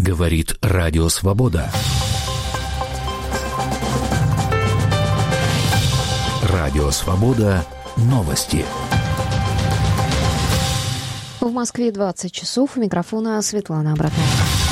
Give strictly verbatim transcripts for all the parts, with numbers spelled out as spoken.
Говорит Радио Свобода. Радио Свобода. Новости. В Москве двадцать часов. У микрофона Светлана Абратная.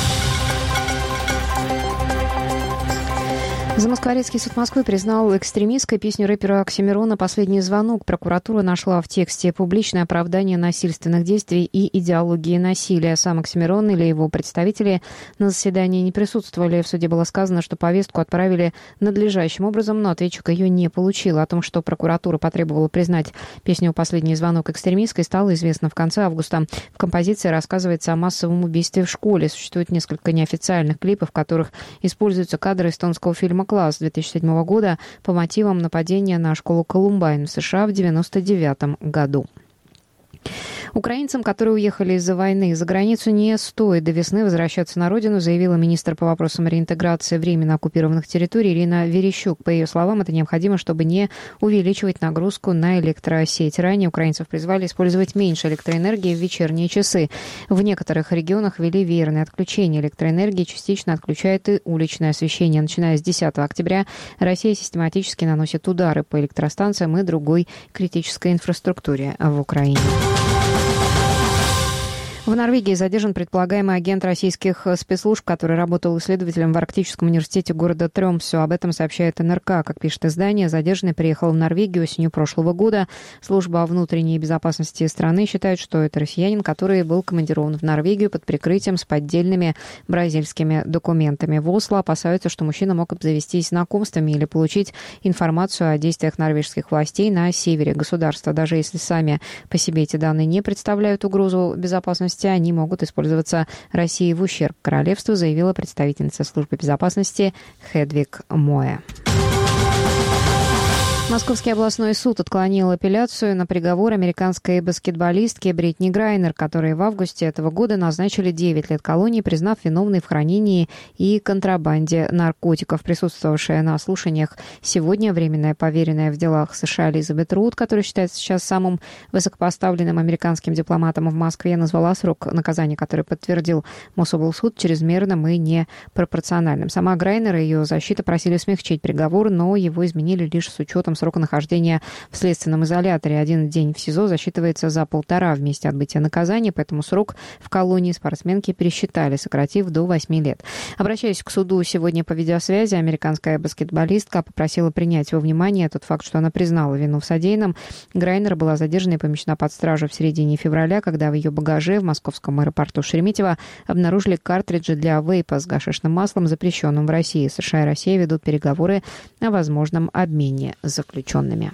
Замоскворецкий суд Москвы признал экстремистской песню рэпера Оксимирона «Последний звонок». Прокуратура нашла в тексте публичное оправдание насильственных действий и идеологии насилия. Сам Оксимирон или его представители на заседании не присутствовали. В суде было сказано, что повестку отправили надлежащим образом, но ответчик ее не получил. О том, что прокуратура потребовала признать песню «Последний звонок» экстремистской, стало известно в конце августа. В композиции рассказывается о массовом убийстве в школе. Существует несколько неофициальных клипов, в которых используются кадры эстонского фильма «Класс» две тысячи седьмого года по мотивам нападения на школу Колумбайн в США в девяносто девятом году. Украинцам, которые уехали из-за войны за границу, не стоит до весны возвращаться на родину, заявила министр по вопросам реинтеграции временно оккупированных территорий Ирина Верещук. По ее словам, это необходимо, чтобы не увеличивать нагрузку на электросеть. Ранее украинцев призвали использовать меньше электроэнергии в вечерние часы. В некоторых регионах ввели веерное отключение электроэнергии, частично отключает и уличное освещение. Начиная с десятого октября Россия систематически наносит удары по электростанциям и другой критической инфраструктуре в Украине. В Норвегии задержан предполагаемый агент российских спецслужб, который работал исследователем в Арктическом университете города Тромсё. Об этом сообщает эн эр ка. Как пишет издание, задержанный приехал в Норвегию осенью прошлого года. Служба внутренней безопасности страны считает, что это россиянин, который был командирован в Норвегию под прикрытием с поддельными бразильскими документами. В Осло опасаются, что мужчина мог обзавестись знакомствами или получить информацию о действиях норвежских властей на севере государства. Даже если сами по себе эти данные не представляют угрозу безопасности, они могут использоваться Россией в ущерб королевству, заявила представительница службы безопасности Хедвиг Моэ. Московский областной суд отклонил апелляцию на приговор американской баскетболистки Бритни Грайнер, которой в августе этого года назначили девять лет колонии, признав виновной в хранении и контрабанде наркотиков. Присутствовавшая на слушаниях сегодня временная поверенная в делах США Элизабет Рут, которая считается сейчас самым высокопоставленным американским дипломатом в Москве, назвала срок наказания, который подтвердил Мособлсуд, чрезмерным и непропорциональным. Сама Грайнер и ее защита просили смягчить приговор, но его изменили лишь с учетом срока нахождения в следственном изоляторе. Один день в СИЗО засчитывается за полтора в месте отбытия наказания, поэтому срок в колонии спортсменки пересчитали, сократив до восьми лет. Обращаясь к суду сегодня по видеосвязи, американская баскетболистка попросила принять во внимание тот факт, что она признала вину в содеянном. Грайнер была задержана и помещена под стражу в середине февраля, когда в ее багаже в московском аэропорту Шереметьево обнаружили картриджи для вейпа с гашишным маслом, запрещенным в России. США и Россия ведут переговоры о возможном обмене заключенными. заключенными.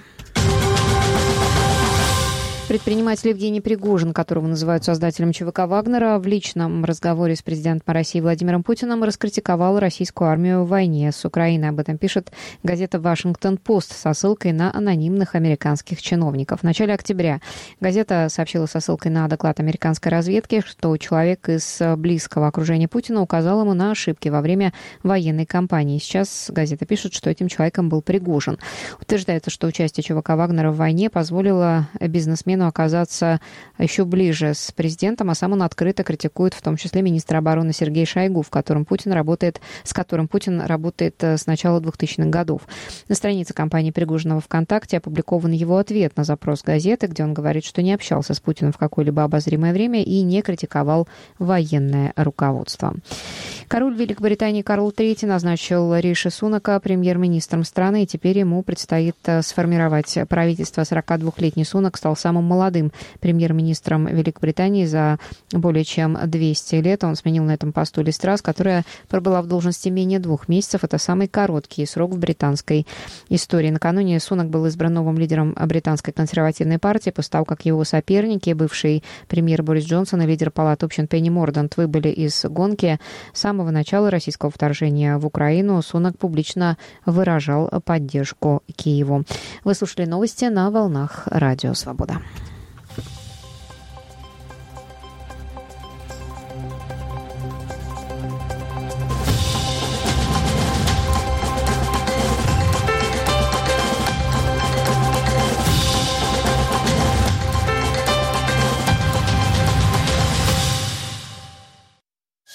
Предприниматель Евгений Пригожин, которого называют создателем ЧВК «Вагнера», в личном разговоре с президентом России Владимиром Путиным раскритиковал российскую армию в войне с Украиной. Об этом пишет газета «Вашингтон-Пост» со ссылкой на анонимных американских чиновников. В начале октября газета сообщила со ссылкой на доклад американской разведки, что человек из близкого окружения Путина указал ему на ошибки во время военной кампании. Сейчас газета пишет, что этим человеком был Пригожин. Утверждается, что участие ЧВК «Вагнера» в войне позволило бизнесмену оказаться еще ближе с президентом, а сам он открыто критикует в том числе министра обороны Сергея Шойгу, в котором Путин работает, с которым Путин работает с начала двухтысячных годов. На странице компании Пригожина во ВКонтакте опубликован его ответ на запрос газеты, где он говорит, что не общался с Путиным в какое-либо обозримое время и не критиковал военное руководство. Король Великобритании Карл третий назначил Риши Сунака премьер-министром страны, и теперь ему предстоит сформировать правительство. сорокадвухлетний Сунак стал самым молодым премьер-министром Великобритании за более чем двести лет. Он сменил на этом посту Лиз Трасс, которая пробыла в должности менее двух месяцев. Это самый короткий срок в британской истории. Накануне Сунак был избран новым лидером британской консервативной партии, после того, как его соперники, бывший премьер Борис Джонсон и лидер палаты общин Пенни Мордант, выбыли из гонки. С самого начала российского вторжения в Украину Сунак публично выражал поддержку Киеву. Вы слушали новости на волнах Радио Свобода.